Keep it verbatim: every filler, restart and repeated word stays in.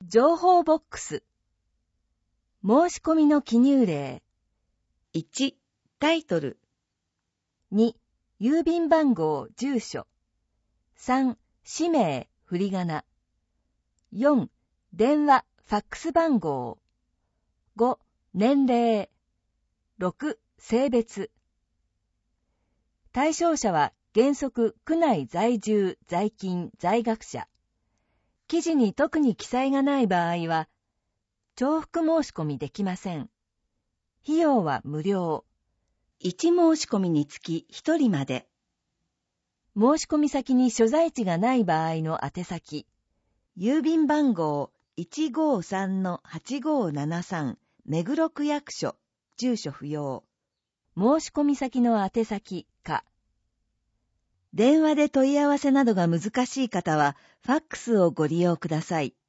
情報ボックス。申し込みの記入例。 いち、タイトル。 に、郵便番号、住所。さん、氏名、振り仮名。よん、電話、ファックス番号。ご、年齢。ろく、性別。対象者は原則区内在住、在勤、在学者。記事に特に記載がない場合は、重複申し込みできません。費用は無料。 いち申し込みにつきひとりまで。 申し込み先に所在地がない場合の宛先。 郵便番号 いちごさんのはちごななさん 目黒区役所、住所不要。 申し込み先の宛先か。 電話で問い合わせなどが難しい方は、ファックスをご利用ください。